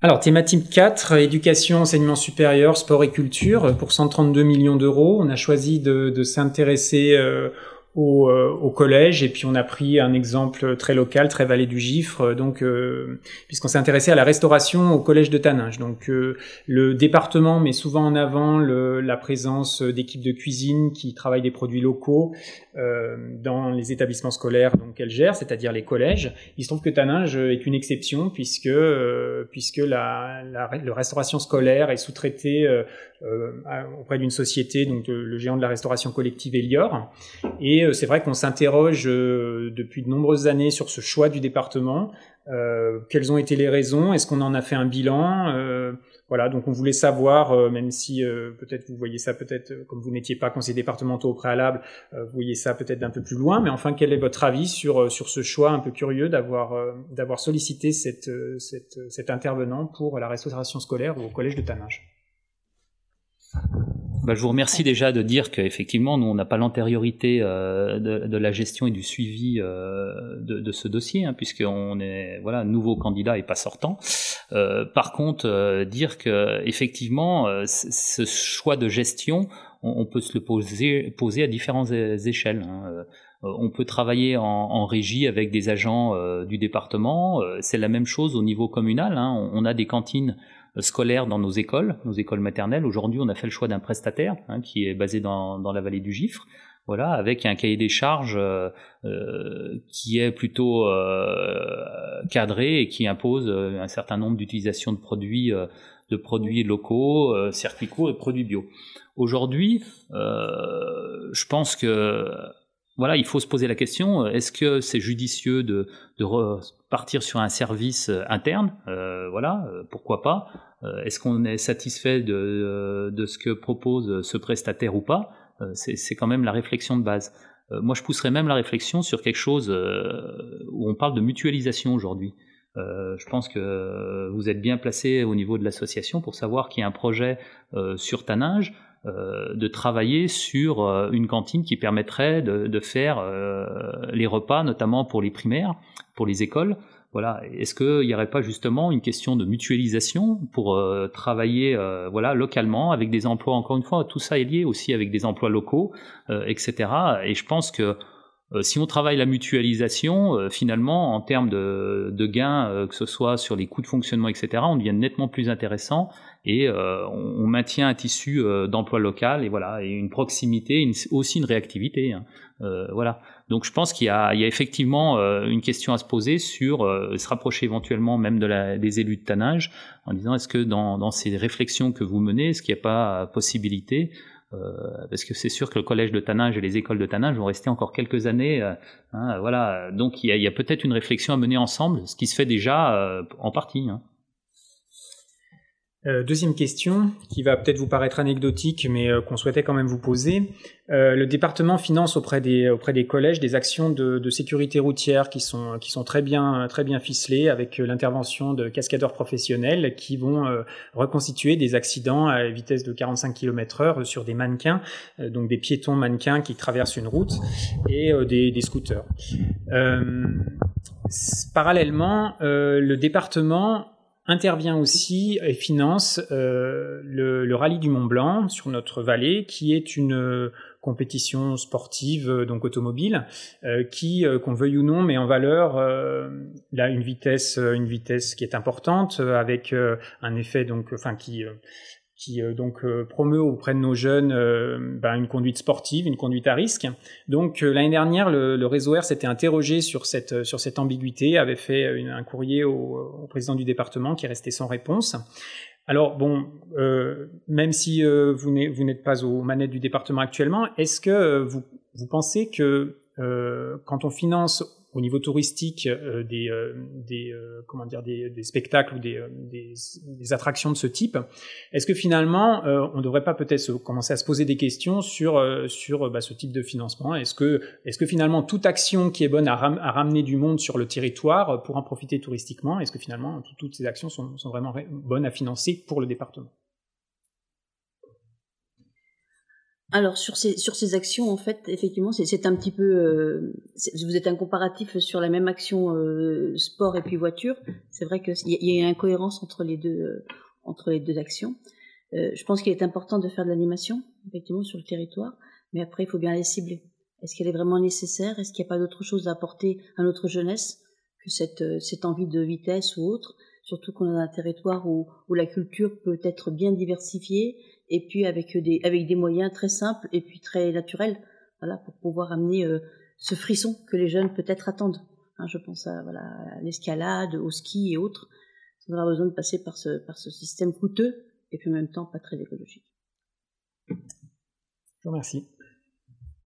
Alors, thématique 4, éducation, enseignement supérieur, sport et culture, pour 132 millions d'euros. On a choisi de s'intéresser au collège, et puis on a pris un exemple très local, très Vallée du Gifre, puisqu'on s'est intéressé à la restauration au collège de Taninges. Donc le département met souvent en avant la présence d'équipes de cuisine qui travaillent des produits locaux dans les établissements scolaires qu'elle gère, c'est-à-dire les collèges. Il se trouve que Taninges est une exception puisque la restauration scolaire est sous-traitée auprès d'une société, le géant de la restauration collective Elior. Et c'est vrai qu'on s'interroge depuis de nombreuses années sur ce choix du département. Quelles ont été les raisons? Est-ce qu'on en a fait un bilan? Voilà, donc on voulait savoir, même si peut-être vous voyez ça, comme vous n'étiez pas conseiller départemental au préalable, vous voyez ça peut-être d'un peu plus loin, mais enfin, quel est votre avis sur ce choix un peu curieux d'avoir sollicité cet intervenant pour la restauration scolaire au collège de Taninges? Je vous remercie déjà de dire qu'effectivement, nous, on n'a pas l'antériorité de la gestion et du suivi de ce dossier, puisqu'on est nouveau candidat et pas sortant. Par contre, dire que effectivement, ce choix de gestion, on peut se le poser à différentes échelles. On peut travailler en régie avec des agents du département. C'est la même chose au niveau communal. On a des cantines scolaires dans nos écoles maternelles. Aujourd'hui, on a fait le choix d'un prestataire qui est basé dans la vallée du Gifre, avec un cahier des charges qui est plutôt cadré et qui impose un certain nombre d'utilisations de produits locaux, circuits courts et produits bio. Aujourd'hui, je pense que il faut se poser la question, est-ce que c'est judicieux de repartir sur un service interne? Pourquoi pas? Est-ce qu'on est satisfait de ce que propose ce prestataire ou pas? C'est quand même la réflexion de base. Moi, je pousserais même la réflexion sur quelque chose où on parle de mutualisation aujourd'hui. Je pense que vous êtes bien placé au niveau de l'association pour savoir qu'il y a un projet sur Taninges, de travailler sur une cantine qui permettrait de faire les repas, notamment pour les primaires, pour les écoles. Est-ce qu'il n'y aurait pas justement une question de mutualisation pour travailler localement avec des emplois? Encore une fois, tout ça est lié aussi avec des emplois locaux, etc. Et je pense que si on travaille la mutualisation, finalement, en termes de gains, que ce soit sur les coûts de fonctionnement, etc., on devient nettement plus intéressant et on maintient un tissu d'emploi local et une proximité, aussi une réactivité. Donc je pense qu'il y a effectivement une question à se poser sur se rapprocher éventuellement même des élus de Taninges en disant est-ce que dans ces réflexions que vous menez, est-ce qu'il n'y a pas possibilité parce que c'est sûr que le collège de Taninges et les écoles de Taninges vont rester encore quelques années. Donc il y a peut-être une réflexion à mener ensemble, ce qui se fait déjà en partie. Deuxième question, qui va peut-être vous paraître anecdotique, mais qu'on souhaitait quand même vous poser. Le département finance auprès des collèges des actions de sécurité routière qui sont très bien ficelées, avec l'intervention de cascadeurs professionnels qui vont reconstituer des accidents à vitesse de 45 km/h sur des mannequins, donc des piétons mannequins qui traversent une route, et des scooters. Parallèlement, le département intervient aussi et finance le rallye du Mont Blanc sur notre vallée, qui est une compétition sportive automobile qui, qu'on le veuille ou non, met en valeur une vitesse qui est importante, avec un effet qui promeut auprès de nos jeunes une conduite sportive, une conduite à risque. Donc l'année dernière, le réseau R s'était interrogé sur cette ambiguïté, avait fait un courrier au président du département qui est resté sans réponse. Alors même si vous n'êtes pas aux manettes du département actuellement, est-ce que vous pensez que quand on finance au niveau touristique des spectacles ou des attractions de ce type, est-ce que finalement on ne devrait pas peut-être commencer à se poser des questions sur ce type de financement? Est-ce que finalement toute action qui est bonne à ramener du monde sur le territoire pour en profiter touristiquement, est-ce que finalement toutes ces actions sont vraiment bonnes à financer pour le département? Alors sur ces actions, en fait, effectivement, c'est un petit peu, vous êtes un comparatif sur la même action sport et puis voiture. C'est vrai qu'il y a une incohérence entre les deux actions. Je pense qu'il est important de faire de l'animation, effectivement, sur le territoire, mais après, il faut bien les cibler. Est-ce qu'elle est vraiment nécessaire? Est-ce qu'il n'y a pas d'autre chose à apporter à notre jeunesse que cette envie de vitesse ou autre? Surtout qu'on est dans un territoire où la culture peut être bien diversifiée, et puis avec des moyens très simples et puis très naturels, voilà, pour pouvoir amener ce frisson que les jeunes peut-être attendent. Hein, je pense à l'escalade, au ski et autres. On aura besoin de passer par ce système coûteux et puis en même temps pas très écologique. Je vous remercie.